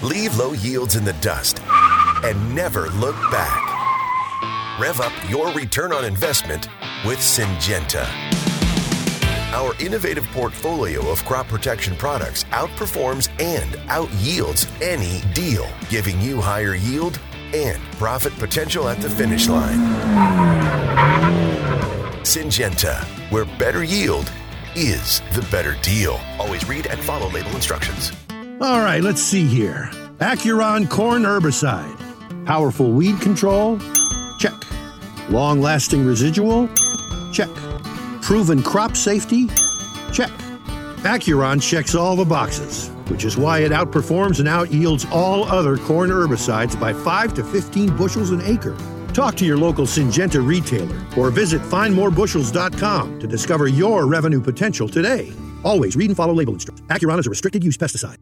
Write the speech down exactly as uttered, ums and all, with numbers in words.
Leave low yields in the dust and never look back. Rev up your return on investment with Syngenta. Our innovative portfolio of crop protection products outperforms and out-yields any deal, giving you higher yield and profit potential at the finish line. Syngenta, where better yield is the better deal. Always read and follow label instructions. All right, let's see here. Acuron corn herbicide. Powerful weed control? Check. Long-lasting residual? Check. Proven crop safety? Check. Acuron checks all the boxes, which is why it outperforms and out-yields all other corn herbicides by five to fifteen bushels an acre. Talk to your local Syngenta retailer or visit find more bushels dot com to discover your revenue potential today. Always read and follow label instructions. Acuron is a restricted use pesticide.